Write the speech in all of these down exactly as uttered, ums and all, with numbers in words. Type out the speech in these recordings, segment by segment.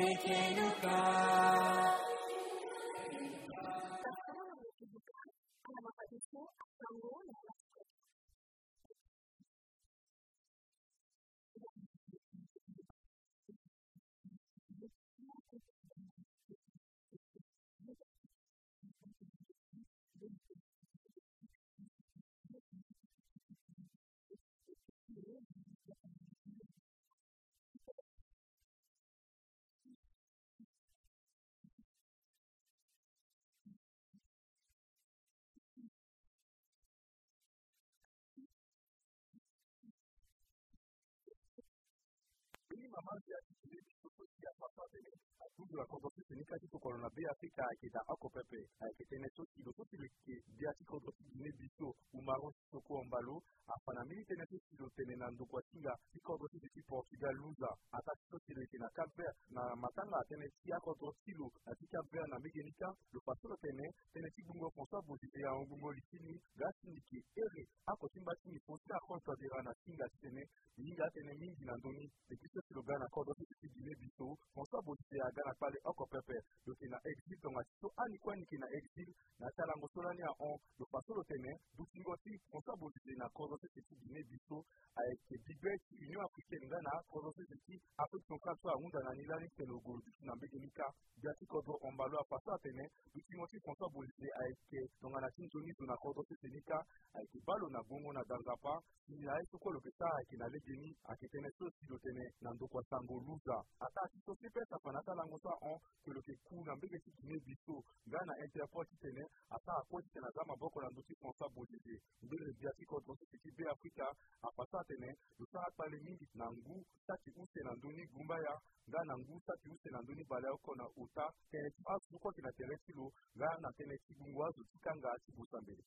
La controversia tenica tipo con una bea africa che da oko pepe che tene sotto lo sotto che dia ti controversia ne biso umaro soko ombalo afana mili tene sotto lo tenenando kwatinga ti controversia di Portugal luza ata sotto le tena cape na matanga tene ti controversia lo ti cape na megenika lo pasolo tene tene ti bungo François Bozizé a bungo litini gasindi ki ere ako timba tini fosa kontra de rana singa tene ninga tene mingi na ndoni de kiso lo gana controversia di ne biso François Bozizé a gana pale oko pepe lo tena exil tonga so ani kwani kina exil na tala ngosolani a on lo pasolo tene butingoti François Bozizé na controversia di ne biso a été dibet Union africaine gana controversia di Afrique centrale so unda na nilani telo go na begenika diati kodro ombalo a pasa tene butingoti François Bozizé a été tonga na tintoni na controversia tenika a été balo na bongo na dangapa ni na eso ko lo pesa kina legeni a ketene so silo tene na ndokwa sango luza ata so sepe sa fanata la ngosa on que le ku na mbege tikine biso gana interport tene ata akoti tena zama boko na ndoki François Bozizé ndele diati kodro se be Afrika a pasa tene lo sa pale mingi na ngu sati use na ndoni gumbaya gana ngu sati use na ndoni balao kona uta tene asu ko kina tere tilo gana tene tibungwazo tikanga tibusambele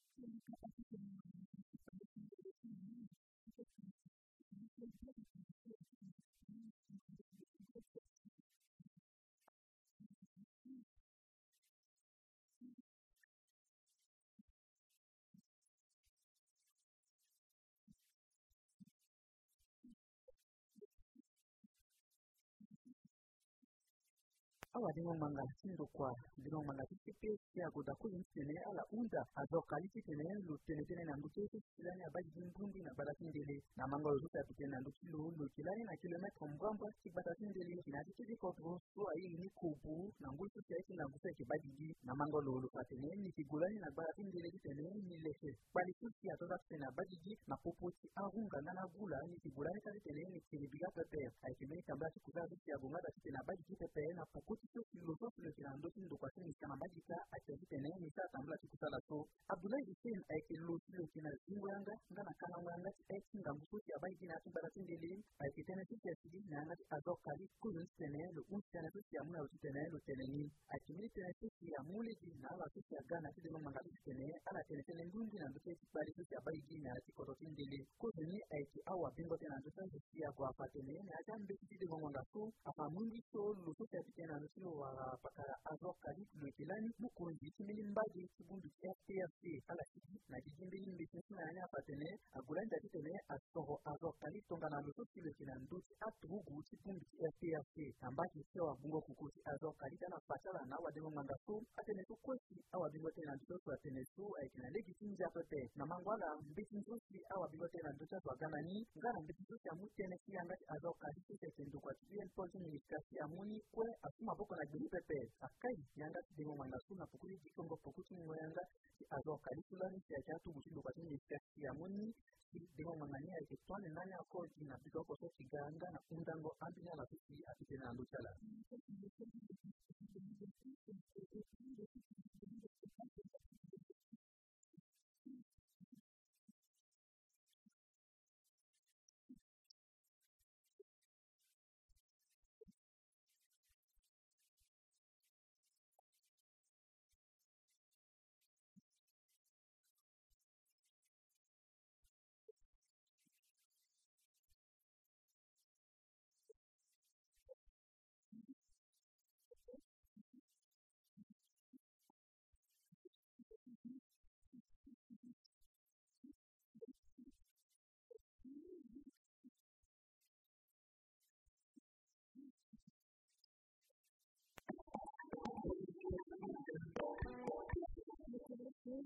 awa dingo manga sindo kwa dingo manga tipe ya goda ko yintene ala unda azoka liti tene lo tene tene na mbuto silani abaji mbundi na balatindele na mango lo tuta tene na ndukilo lo kilani na kilometre mbamba kibatatindele kinati kidi ko so ayi ni kubu na ngultu tete na ngusa kibadigi na mango lo lo patene ni kigulani na balatindele tene ni leke bali tuti atoda tene badigi na popoti arunga na nagula ni kigulani tete ni kibiga pepe ai kimeni kamba kuzazi ya gonga tete na badigi pepe na popoti philosophe le tirando ndo kwa sini kama majika achaji tene ni saa tambula tukusala so Abdoulaye Hussein aike losi lo kina zingo yanga ngana kana nganga eti ngambuti abaji na tumbara tindele aike tene sisi asidi na ngati azokali kuzun tene lo unsana sisi amuna utene lo tene ni akimili tene sisi amule di na ala sisi agana tide no manga tene ala tene tene ndundi na ndote bali sisi abaji na tikoto tindele kuzuni aike awa bingo tena ndote sisi ya kwa patene na jambe tide no manga so apa mundi so lo sisi tena sino wa pakara azokali lo kilani mukunzi kimili mbaji kibundu F P R C ala sisi na kijimbi mbi sisi na anya patene agulanda tene asoro azokali tonga na lo sisi lo kina nduti atugu kibundu F P R C ambaji sio wabungo kukuti azokali tana patala na wademo mangafu atene tukwesi awa bingo tena nduto atene su aikina legi tinja pepe na mangwala mbiti nzusi awa bingo tena nduto kwa gana ni ngana mbiti nzusi ya mutene siya ngati azokali sisi kendo kwa tibiyen polti ministasi ya muni kwe asuma boko na gini pepe akai yanga tidemo mangafu na pukuli jikongo pukuti ngo yanga azokali tulani siya chatu bushindo kwa tini ministasi ya muni demo mangania ya kitwane nani ako jina biko koso kiganga na undango ambina la sisi atitena andutala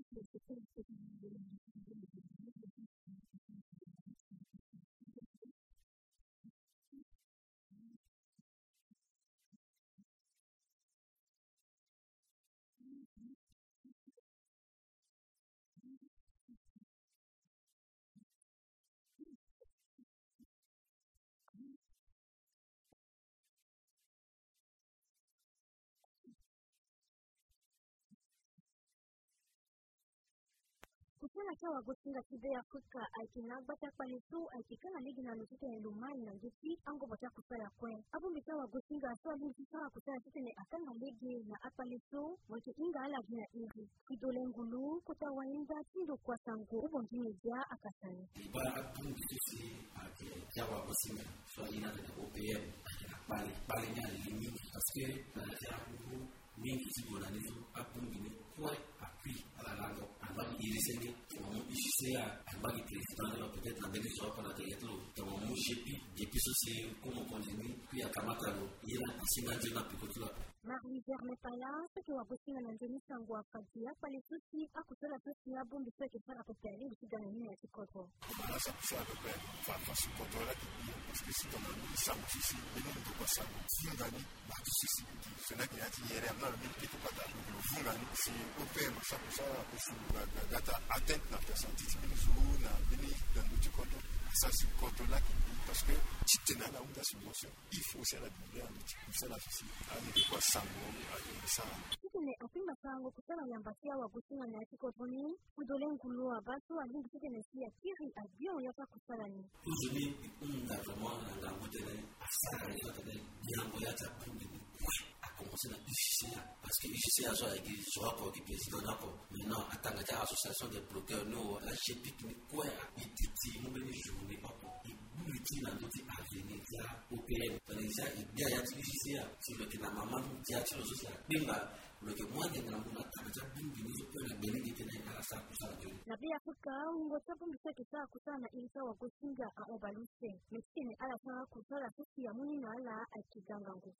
Kusana chawa gosinga tibe Afrika aikinabata palesu aikikana ligi na lusite ya lumani na ngeti ango bata kusaya kwe. Abu mitawa gosinga aswa linsi sawa kusaya titene akana ligi na apalesu waki inga ala gina iri. Kidole ngulu kutawa inga tindo kwa sangu ubo ngini jia akasani. Ibara abu mkisi ake chawa gosinga swa ina na O P M bali bali nya limi paske na chawa kuhu mingi zibo na nizu abu ngini kwa api ala lango. Ambagi iriseni tumamu ishisea ambagi presidente wa peut-être na mbele soa pana tegetlo tumamu shepi jepiso si como konjini pia kamata lo ila asinga njena pikotula Marie Verme Paya seke wa gosinga na njeni sangu wa fadia pale susi akusala susi ya bumbi sweke fara popeli usigana nini ya kikoto Malasa kusala popeli fara sukoto la kibi paske si tomani sangu sisi bini mtu kwa sangu fungani batu sisi senaki yati yere amna lumi kitu kata lo fungani si opema sa kusala kusu gata atteinte na personne titi bini zuru na bini dandu chikoto asasi koto la kibi paske chitena la unda simosio il faut c'est la biblia c'est la sisi ani de kwa sangu ani sana Kitene apima sangu kusala yambasia wa gosinga na kikoto ni kudole ngulua basu alingi kitene siya kiri abion yata kusala ni Uzuni unda vraiment na ngambutene asara yata yango yata pumbi a commencé à difficile parce que ici à soi qui soit pour qui président d'accord maintenant attendre ta association des bloqueurs nous la G P qui quoi il dit nous venir journée pas pour il dit dans notre avenir là O P M par exemple il y a ici si le que la maman dit à tout ça binga le que moi de ngambuna attendre bingi ni pour la bénédiction à la sa pour ça na pia Afrika ungo tapu mbisake saa kusana ilisa wa gosinga a obaluse mekine ala saa kusala susi ya muni na ala akigangangu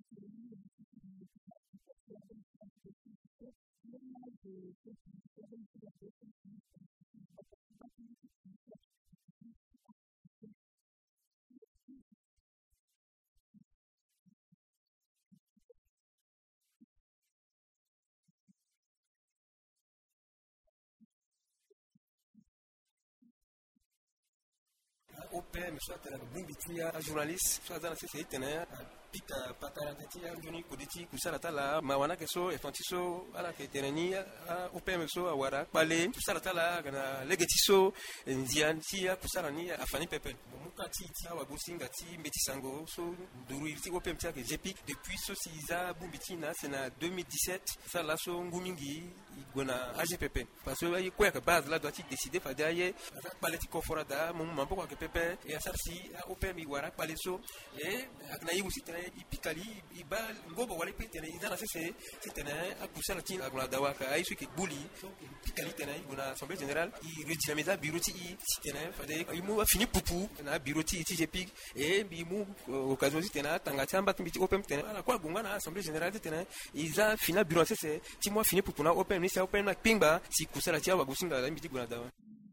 O P M soit la bumbitia journaliste soit dans la société né pita patara tetia juni koditi kusala tala mawana keso efantiso ala ketenania O P M so awara pale kusala tala kana legetiso nziantia kusala ni afani pepe mukati tia wa gosinga ti metisango so duru ti O P M tia ke jepi depuis so siza bumbitina c'est na deux mille dix-sept ça la so ngumingi igona A G P P parce que il quoi que base là doit il décider fa derrière pale ti kofora da mon mambo kwa ke pepe et ça si O P M igwara pale so et akna yibu sitene ipikali iba ngobo wale petene idana sese sitene akusala tin agula dawaka aisu ki buli pikali tene iguna assemblée générale i redynamiser bureau ti sitene fa de imu fini pupu na bureau ti T G P et bimu occasion sitene tanga tamba timiti O P M tene ala kwa gunga na assemblée générale tene iza final bureau sese ti mo fini pupu na O P M ni sa O P M na pingba si kusala ti abagusinga la mbiti guna dawa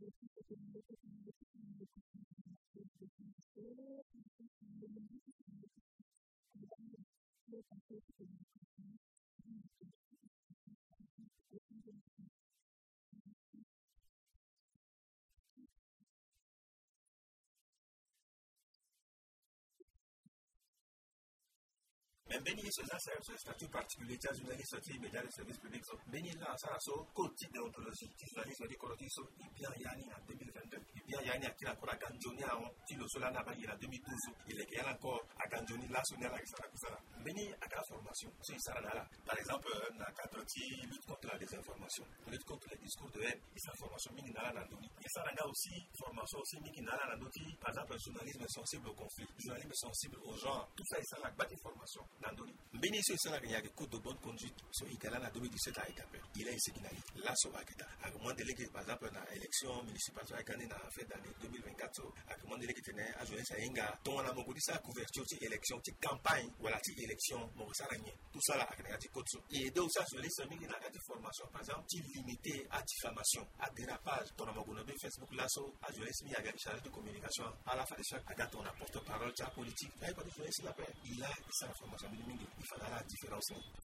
Beni ce statut particulier de journaliste qui média de service public so beni là ça so côté déontologie qui journaliste de coroti so bien yani en deux mille vingt-deux bien yani akila kora ganjoni a ti lo sola na ba en deux mille douze il est encore à ganjoni là so na la ça ça beni aka formation so ça là par exemple na cadre ti lutte contre la désinformation lutte contre les discours de haine et sa formation mini na la ndoni et ça là aussi formation aussi mini na la ndoti par exemple journalisme sensible au conflit journalisme sensible aux gens tout ça et ça la bas de formation Nandori. Bénéfice ça il y a des codes de bonne conduite sur Ikala en deux mille dix-sept à Ikapé. Il a une séquinalité. Là sur Akita. À moins délégué par exemple dans l'élection municipale sur Ikane dans fait d'année deux mille vingt-quatre. À moins délégué tenait à jouer ça Inga. Ton la Mongoli ça couverture de élection, de campagne, voilà de élection, Morisaragné. Tout ça là avec des codes. Et donc ça sur les semis dans la formation par exemple, qui limité à diffamation, à dérapage. Ton Amagonobe Facebook là sur à jouer mis à la charge de communication. À la fin de chaque à ton porte-parole politique. Il a ça la formation minimum. Il faudra la différence.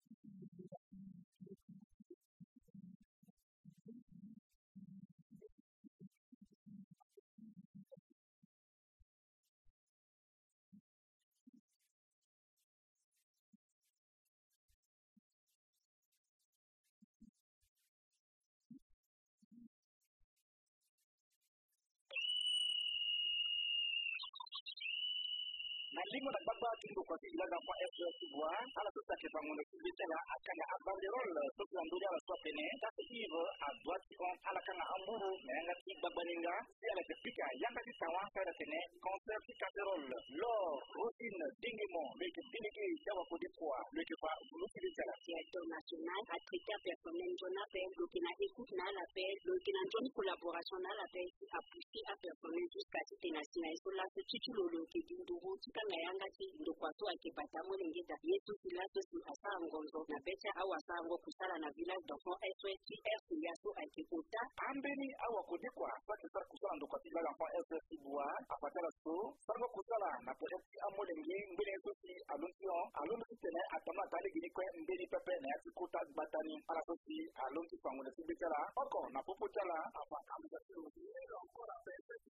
Malingo na baba kingo kwa kila na kwa F S bwa ala tota ke bango na kubitela akanga abanderol to kwa ndoria la swa pene tativo a droite on ala kanga amburu nanga ki babaninga ala ke pika yanga ki tawa kada tene concert ki caserol lo routine dingimo le ke biliki tawa ko ditwa le ke fa l'utilitela directeur national africain personnel jona pe le qui na écoute na la paix le qui na une collaboration na la paix a poussé à personnel jusqu'à cette national sur la ce titulo le qui dinduru na yanga ti ndo kwa to akipata molengeza yetu kilato si asangonzo na becha au asango kusala na village d'enfants S O S F yaso akipota ambeni au akodekwa pata sasa kusala ndo kwa village d'enfants S O S bwa apatala so sango kusala na peti amolengi mbele yetu si alonso alonso tene atama tale gini kwa mbele pepe na yati kuta batani ala so si alonso pango na sibitala oko na popotala apa kamza si ndo encore après cette